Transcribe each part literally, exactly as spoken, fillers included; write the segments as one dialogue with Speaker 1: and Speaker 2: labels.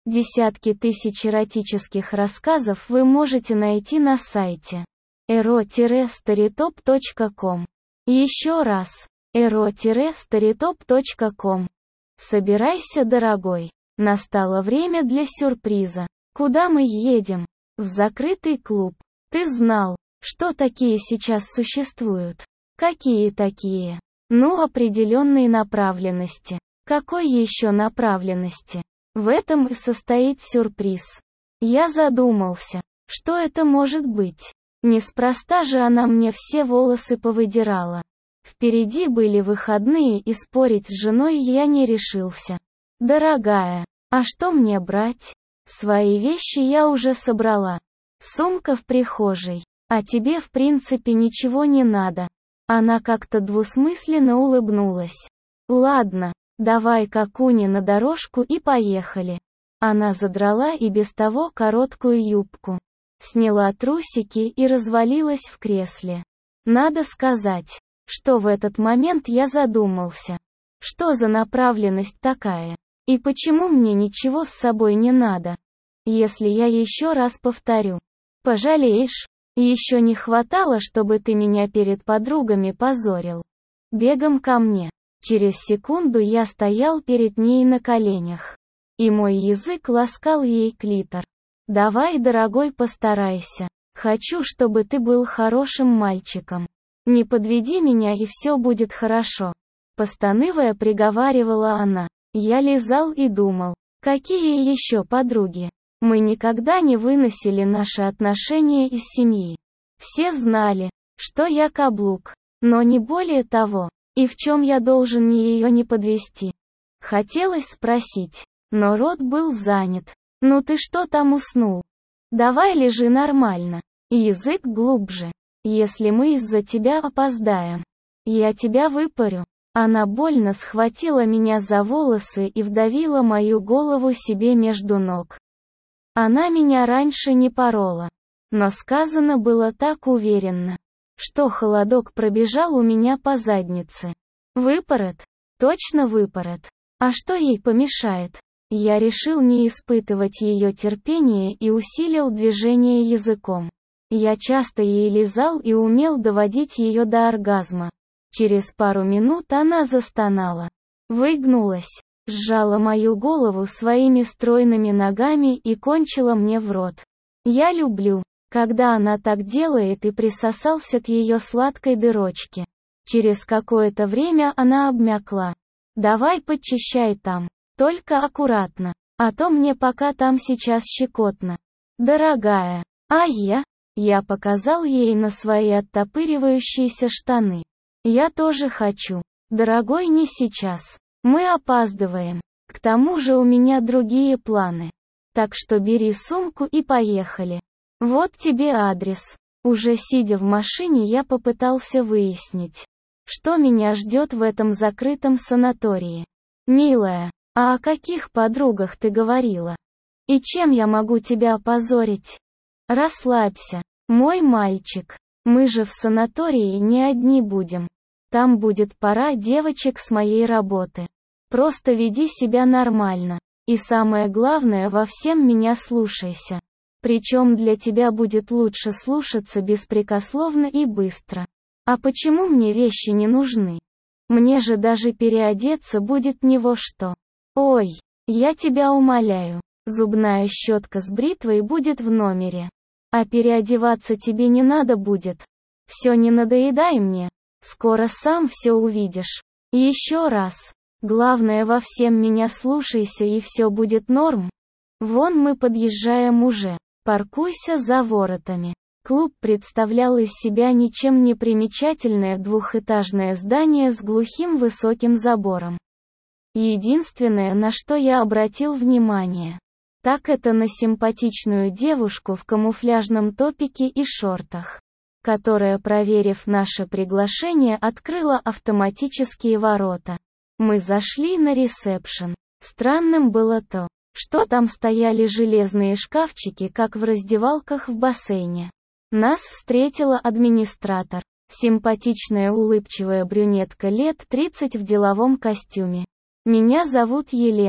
Speaker 1: Десятки тысяч эротических рассказов вы можете найти на сайте эро старитоп точка ком. Еще раз, эро старитоп точка ком. Собирайся, дорогой. Настало время для сюрприза. Куда мы едем? В закрытый клуб. Ты знал, что такие сейчас существуют? Какие такие? Ну, определенной направленности. Какой еще направленности? В этом и состоит сюрприз. Я задумался, что это может быть. Неспроста же она мне все волосы повыдирала. Впереди были выходные, и спорить с женой я не решился. Дорогая, а что мне брать? Свои вещи я уже собрала. Сумка в прихожей. А тебе в принципе ничего не надо. Она как-то двусмысленно улыбнулась. Ладно, давай какуни на дорожку и поехали. Она задрала и без того короткую юбку. Сняла трусики и развалилась в кресле. Надо сказать, что в этот момент я задумался. Что за направленность такая? И почему мне ничего с собой не надо? Если я еще раз повторю. Пожалеешь? Еще не хватало, чтобы ты меня перед подругами позорил. Бегом ко мне. Через секунду я стоял перед ней на коленях. И мой язык ласкал ей клитор. Давай, дорогой, постарайся. Хочу, чтобы ты был хорошим мальчиком. Не подведи меня, и все будет хорошо. Постанывая, приговаривала она. Я лизал и думал, какие еще подруги? Мы никогда не выносили наши отношения из семьи. Все знали, что я каблук, но не более того. И в чем я должен ее не подвести? Хотелось спросить, но рот был занят. Ну ты что там уснул? Давай лежи нормально. И язык глубже. Если мы из-за тебя опоздаем, я тебя выпарю. Она больно схватила меня за волосы и вдавила мою голову себе между ног. Она меня раньше не порола. Но сказано было так уверенно, что холодок пробежал у меня по заднице. Выпорот? Точно выпорот. А что ей помешает? Я решил не испытывать ее терпение и усилил движение языком. Я часто ей лизал и умел доводить ее до оргазма. Через пару минут она застонала. Выгнулась, сжала мою голову своими стройными ногами и кончила мне в рот. Я люблю, когда она так делает, и присосался к ее сладкой дырочке. Через какое-то время она обмякла. Давай подчищай там, только аккуратно, а то мне пока там сейчас щекотно. Дорогая, а я? Я показал ей на свои оттопыривающиеся штаны. Я тоже хочу. Дорогой, не сейчас. Мы опаздываем. К тому же у меня другие планы. Так что бери сумку и поехали. Вот тебе адрес. Уже сидя в машине, я попытался выяснить, что меня ждет в этом закрытом санатории. Милая, а о каких подругах ты говорила? И чем я могу тебя опозорить? Расслабься, мой мальчик. Мы же в санатории не одни будем. Там будет пара девочек с моей работы. Просто веди себя нормально. И самое главное, во всем меня слушайся. Причем для тебя будет лучше слушаться беспрекословно и быстро. А почему мне вещи не нужны? Мне же даже переодеться будет не во что. Ой, я тебя умоляю. Зубная щетка с бритвой будет в номере. А переодеваться тебе не надо будет. Все, не надоедай мне. Скоро сам все увидишь. И еще раз. Главное, во всем меня слушайся, и все будет норм. Вон мы подъезжаем уже. Паркуйся за воротами. Клуб представлял из себя ничем не примечательное двухэтажное здание с глухим высоким забором. Единственное, на что я обратил внимание, так это на симпатичную девушку в камуфляжном топике и шортах, которая, проверив наше приглашение, открыла автоматические ворота. Мы зашли на ресепшн. Странным было то, что там стояли железные шкафчики, как в раздевалках в бассейне. Нас встретила администратор, симпатичная улыбчивая брюнетка лет тридцать в деловом костюме. Меня зовут Елена.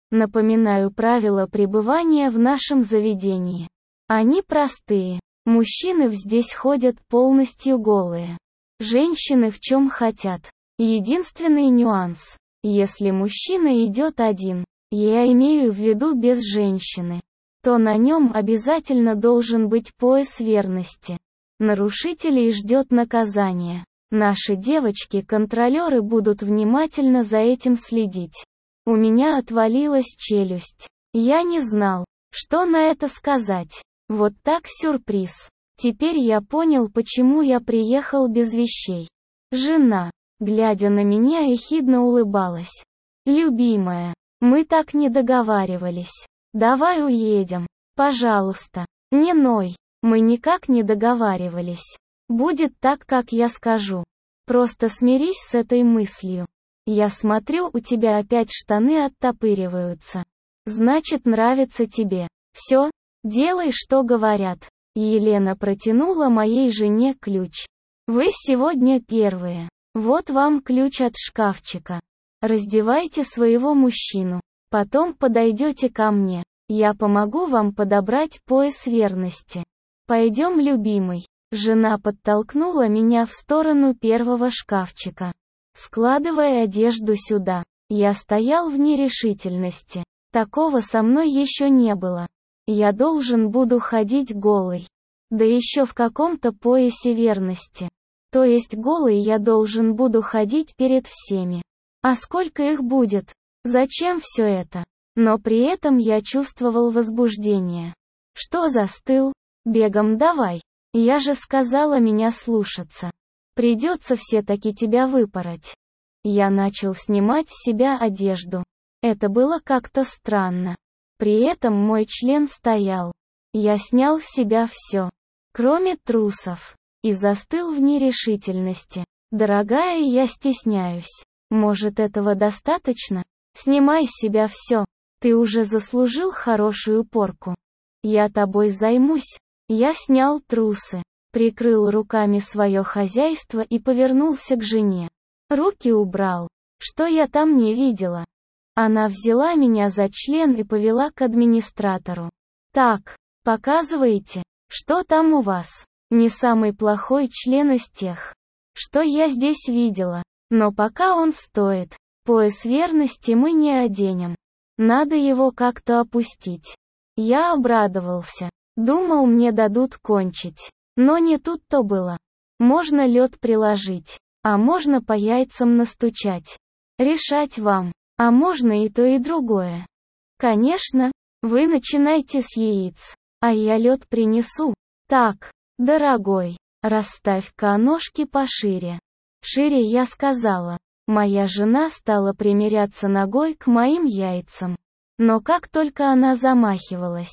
Speaker 1: Напоминаю правила пребывания в нашем заведении. Они простые. Мужчины здесь ходят полностью голые. Женщины в чем хотят. Единственный нюанс. Если мужчина идет один, я имею в виду без женщины, то на нем обязательно должен быть пояс верности. Нарушителей ждет наказание. Наши девочки-контролеры будут внимательно за этим следить. У меня отвалилась челюсть. Я не знал, что на это сказать. Вот так сюрприз. Теперь я понял, почему я приехал без вещей. Жена, глядя на меня, ехидно улыбалась. «Любимая, мы так не договаривались. Давай уедем. Пожалуйста. Не ной. Мы никак не договаривались. Будет так, как я скажу. Просто смирись с этой мыслью. Я смотрю, у тебя опять штаны оттопыриваются. Значит, нравится тебе. Все, делай, что говорят». Елена протянула моей жене ключ. «Вы сегодня первые. Вот вам ключ от шкафчика. Раздевайте своего мужчину. Потом подойдете ко мне. Я помогу вам подобрать пояс верности. Пойдем, любимый». Жена подтолкнула меня в сторону первого шкафчика. Складывая одежду сюда, я стоял в нерешительности. Такого со мной еще не было. Я должен буду ходить голый. Да еще в каком-то поясе верности. То есть голый я должен буду ходить перед всеми. А сколько их будет? Зачем все это? Но при этом я чувствовал возбуждение. Что застыл? Бегом давай. Я же сказала меня слушаться. Придется все-таки тебя выпороть. Я начал снимать с себя одежду. Это было как-то странно. При этом мой член стоял. Я снял с себя все, кроме трусов, и застыл в нерешительности. «Дорогая, я стесняюсь. Может, этого достаточно? Снимай с себя все. Ты уже заслужил хорошую порку. Я тобой займусь». Я снял трусы, прикрыл руками свое хозяйство и повернулся к жене. Руки убрал. Что я там не видела? Она взяла меня за член и повела к администратору. «Так, показывайте, что там у вас?» Не самый плохой член из тех, что я здесь видела. Но пока он стоит. Пояс верности мы не оденем. Надо его как-то опустить. Я обрадовался. Думал, мне дадут кончить. Но не тут-то было. Можно лед приложить, а можно по яйцам настучать. Решать вам. А можно и то, и другое. Конечно, вы начинайте с яиц, а я лед принесу. Так, дорогой, расставь-ка ножки пошире. Шире, я сказала. Моя жена стала примеряться ногой к моим яйцам. Но как только она замахивалась,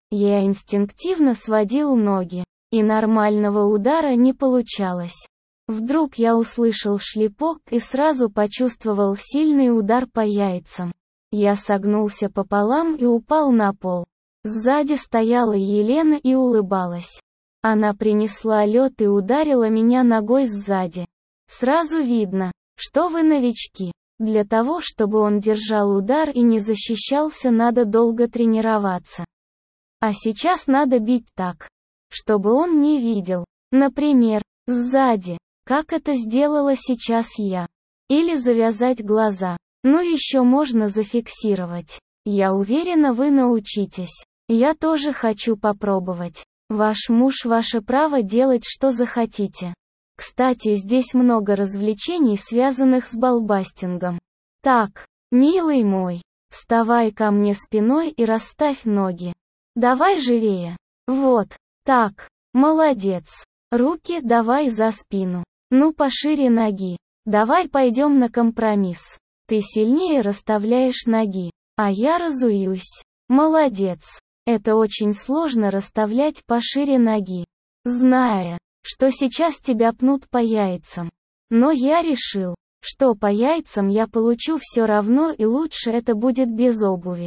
Speaker 1: я инстинктивно сводил ноги, и нормального удара не получалось. Вдруг я услышал шлепок и сразу почувствовал сильный удар по яйцам. Я согнулся пополам и упал на пол. Сзади стояла Елена и улыбалась. Она принесла лед и ударила меня ногой сзади. Сразу видно, что вы новички. Для того, чтобы он держал удар и не защищался, надо долго тренироваться. А сейчас надо бить так, чтобы он не видел. Например, сзади, как это сделала сейчас я. Или завязать глаза. Ну еще можно зафиксировать. Я уверена, вы научитесь. Я тоже хочу попробовать. Ваш муж — ваше право делать, что захотите. Кстати, здесь много развлечений, связанных с балбастингом. Так, милый мой, вставай ко мне спиной и расставь ноги. Давай живее. Вот, так, молодец. Руки давай за спину. Ну пошире ноги. Давай пойдем на компромисс. Ты сильнее расставляешь ноги, а я разуюсь. Молодец. Это очень сложно расставлять пошире ноги, зная, что сейчас тебя пнут по яйцам. Но я решил, что по яйцам я получу все равно, и лучше это будет без обуви.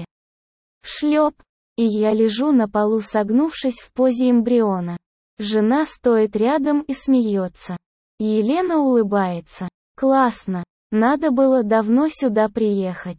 Speaker 1: Шлеп. И я лежу на полу, согнувшись в позе эмбриона. Жена стоит рядом и смеется. Елена улыбается. Классно. Надо было давно сюда приехать.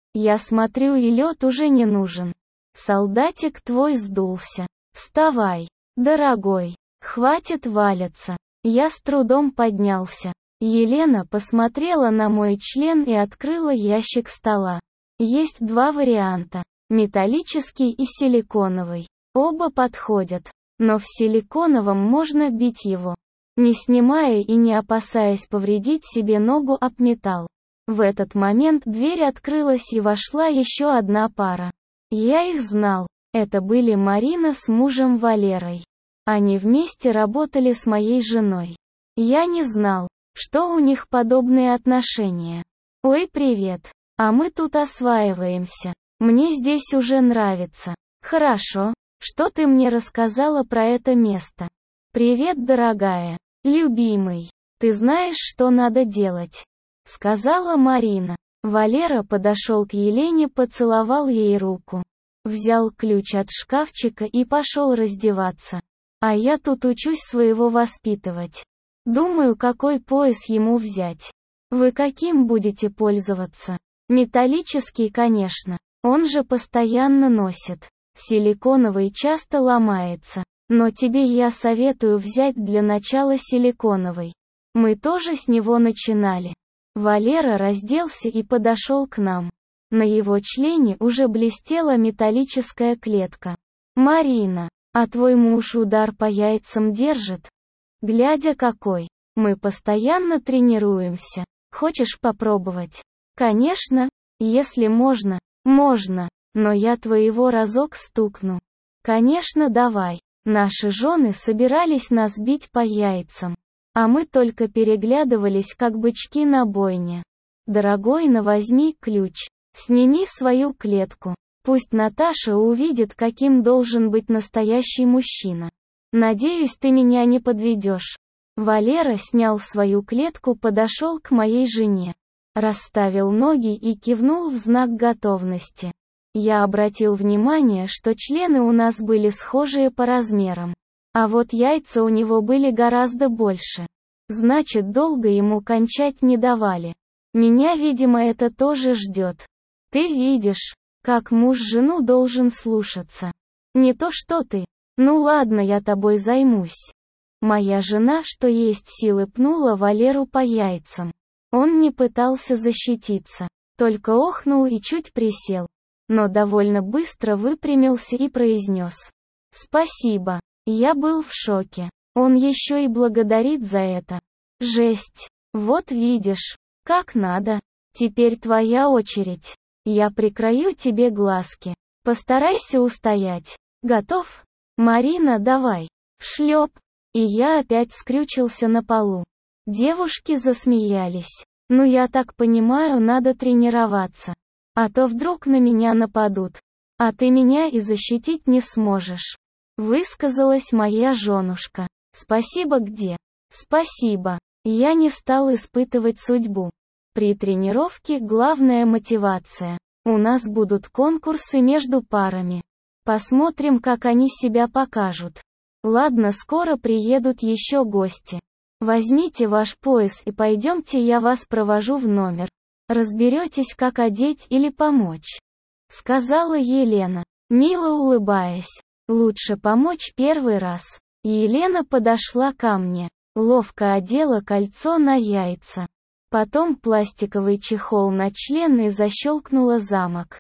Speaker 1: Я смотрю, и лед уже не нужен. Солдатик твой сдулся. Вставай, дорогой. Хватит валяться. Я с трудом поднялся. Елена посмотрела на мой член и открыла ящик стола. Есть два варианта. Металлический и силиконовый. Оба подходят. Но в силиконовом можно бить его, не снимая и не опасаясь повредить себе ногу об металл. В этот момент дверь открылась и вошла еще одна пара. Я их знал. Это были Марина с мужем Валерой. Они вместе работали с моей женой. Я не знал, что у них подобные отношения. Ой, привет. А мы тут осваиваемся. Мне здесь уже нравится. Хорошо, что ты мне рассказала про это место. Привет, дорогая. Любимый. Ты знаешь, что надо делать? Сказала Марина. Валера подошел к Елене, поцеловал ей руку. Взял ключ от шкафчика и пошел раздеваться. А я тут учусь своего воспитывать. Думаю, какой пояс ему взять. Вы каким будете пользоваться? Металлический, конечно. Он же постоянно носит. Силиконовый часто ломается. Но тебе я советую взять для начала силиконовый. Мы тоже с него начинали. Валера разделся и подошел к нам. На его члене уже блестела металлическая клетка. Марина, а твой муж удар по яйцам держит? Глядя какой. Мы постоянно тренируемся. Хочешь попробовать? Конечно, если можно. Можно. Но я твоего разок стукну. Конечно, давай. Наши жены собирались нас бить по яйцам. А мы только переглядывались, как бычки на бойне. Дорогой, на возьми ключ. Сними свою клетку. Пусть Наташа увидит, каким должен быть настоящий мужчина. Надеюсь, ты меня не подведешь. Валера снял свою клетку, подошел к моей жене. Расставил ноги и кивнул в знак готовности. Я обратил внимание, что члены у нас были схожие по размерам. А вот яйца у него были гораздо больше. Значит, долго ему кончать не давали. Меня, видимо, это тоже ждет. Ты видишь, как муж жену должен слушаться. Не то что ты. Ну ладно, я тобой займусь. Моя жена, что есть силы, пнула Валеру по яйцам. Он не пытался защититься, только охнул и чуть присел. Но довольно быстро выпрямился и произнес: «Спасибо». Я был в шоке. Он еще и благодарит за это. Жесть. Вот видишь, как надо. Теперь твоя очередь. Я прикрою тебе глазки. Постарайся устоять. Готов? Марина, давай. Шлеп. И я опять скрючился на полу. Девушки засмеялись. Ну, я так понимаю, надо тренироваться. А то вдруг на меня нападут. А ты меня и защитить не сможешь. Высказалась моя женушка. Спасибо где? Спасибо. Я не стал испытывать судьбу. При тренировке главная мотивация. У нас будут конкурсы между парами. Посмотрим, как они себя покажут. Ладно, скоро приедут еще гости. Возьмите ваш пояс и пойдемте, я вас провожу в номер. Разберетесь, как одеть или помочь. Сказала Елена, мило улыбаясь. Лучше помочь первый раз. Елена подошла ко мне, ловко одела кольцо на яйца. Потом пластиковый чехол на член и защелкнула замок.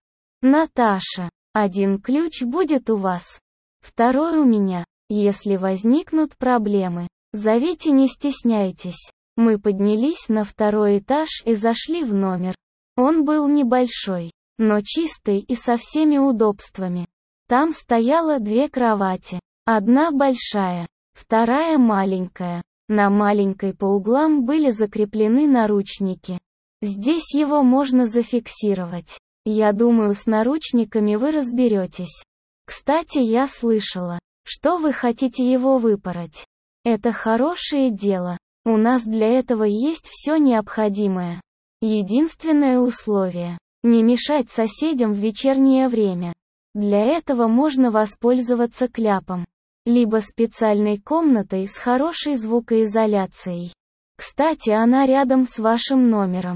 Speaker 1: Наташа, один ключ будет у вас. Второй у меня. Если возникнут проблемы, зовите, не стесняйтесь. Мы поднялись на второй этаж и зашли в номер. Он был небольшой, но чистый и со всеми удобствами. Там стояло две кровати. Одна большая, вторая маленькая. На маленькой по углам были закреплены наручники. Здесь его можно зафиксировать. Я думаю, с наручниками вы разберетесь. Кстати, я слышала, что вы хотите его выпороть. Это хорошее дело. У нас для этого есть все необходимое. Единственное условие – не мешать соседям в вечернее время. Для этого можно воспользоваться кляпом, либо специальной комнатой с хорошей звукоизоляцией. Кстати, она рядом с вашим номером.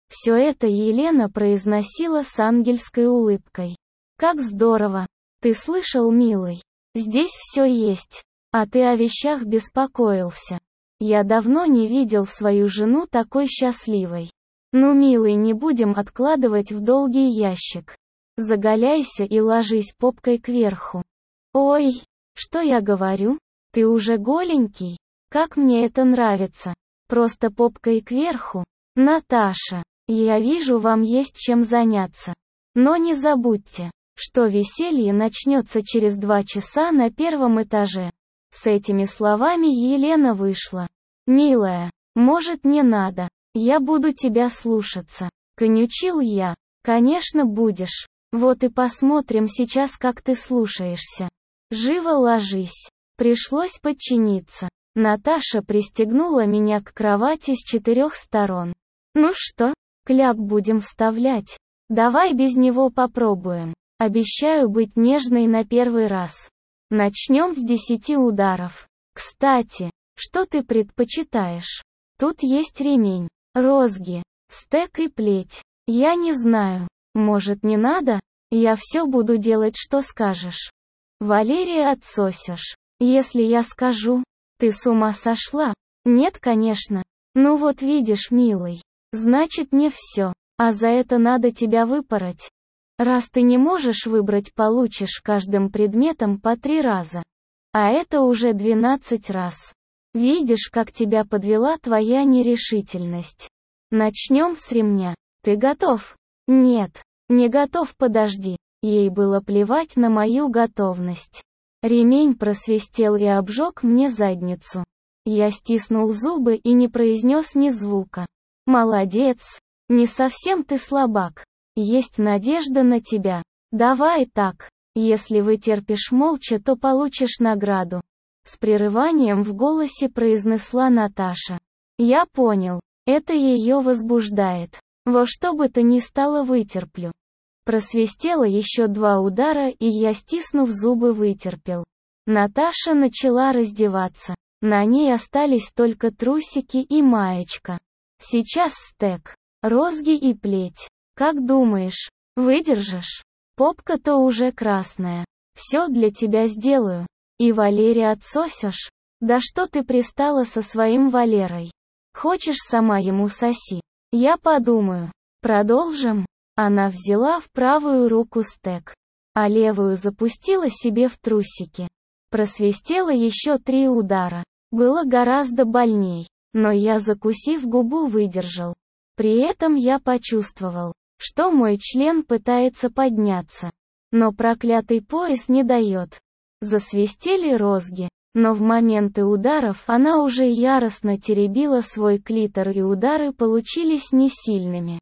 Speaker 1: Все это Елена произносила с ангельской улыбкой. Как здорово! Ты слышал, милый? Здесь все есть. А ты о вещах беспокоился. Я давно не видел свою жену такой счастливой. Ну, милый, не будем откладывать в долгий ящик. Заголяйся и ложись попкой кверху. Ой, что я говорю? Ты уже голенький? Как мне это нравится. Просто попкой кверху. Наташа, я вижу, вам есть чем заняться. Но не забудьте, что веселье начнется через два часа на первом этаже. С этими словами Елена вышла. «Милая, может, не надо, я буду тебя слушаться», — конючил я. «Конечно будешь. Вот и посмотрим сейчас, как ты слушаешься. Живо ложись». Пришлось подчиниться. Наташа пристегнула меня к кровати с четырех сторон. «Ну что, кляп будем вставлять? Давай без него попробуем. Обещаю быть нежной на первый раз. Начнем с десяти ударов. Кстати, что ты предпочитаешь? Тут есть ремень, розги, стек и плеть. Я не знаю. Может, не надо? Я все буду делать, что скажешь. Валерия, отсосешь. Если я скажу, ты с ума сошла? Нет, конечно. Ну вот видишь, милый. Значит, не все. А за это надо тебя выпороть. Раз ты не можешь выбрать, получишь каждым предметом по три раза. А это уже двенадцать раз. Видишь, как тебя подвела твоя нерешительность. Начнем с ремня. Ты готов? Нет, не готов, подожди. Ей было плевать на мою готовность. Ремень просвистел и обжег мне задницу. Я стиснул зубы и не произнес ни звука. Молодец. Не совсем ты слабак. Есть надежда на тебя. Давай так. Если вытерпишь молча, то получишь награду. С прерыванием в голосе произнесла Наташа. Я понял. Это ее возбуждает. Во что бы то ни стало, вытерплю. Просвистело еще два удара, и я, стиснув зубы, вытерпел. Наташа начала раздеваться. На ней остались только трусики и маечка. Сейчас стек, розги и плеть. Как думаешь, выдержишь? Попка-то уже красная. Все для тебя сделаю. И Валерия, отсосешь? Да что ты пристала со своим Валерой? Хочешь, сама ему соси? Я подумаю. Продолжим? Она взяла в правую руку стек, а левую запустила себе в трусики. Просвистело еще три удара. Было гораздо больней, но я, закусив губу, выдержал. При этом я почувствовал, что мой член пытается подняться, но проклятый пояс не дает. Засвистели розги, но в моменты ударов она уже яростно теребила свой клитор, и удары получились не сильными.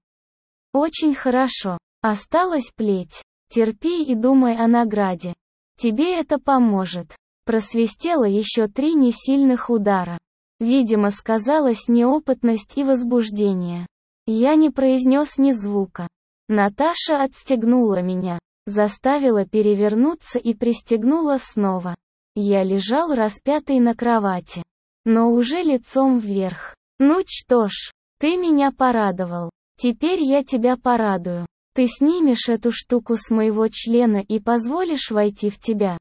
Speaker 1: Очень хорошо. Осталось плеть. Терпи и думай о награде. Тебе это поможет. Просвистело еще три несильных удара. Видимо, сказалась неопытность и возбуждение. Я не произнес ни звука. Наташа отстегнула меня, заставила перевернуться и пристегнула снова. Я лежал распятый на кровати, но уже лицом вверх. Ну что ж, ты меня порадовал. Теперь я тебя порадую. Ты снимешь эту штуку с моего члена и позволишь войти в тебя?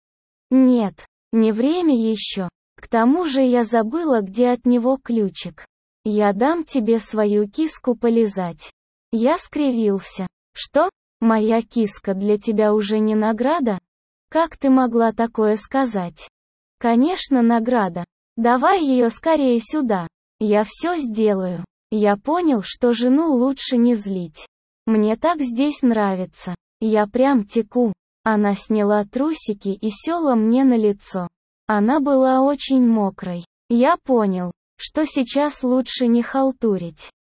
Speaker 1: Нет, не время еще. К тому же я забыла, где от него ключик. Я дам тебе свою киску полизать. Я скривился. Что? Моя киска для тебя уже не награда? Как ты могла такое сказать? Конечно, награда. Давай ее скорее сюда. Я все сделаю. Я понял, что жену лучше не злить. Мне так здесь нравится. Я прям теку. Она сняла трусики и села мне на лицо. Она была очень мокрой. Я понял, что сейчас лучше не халтурить.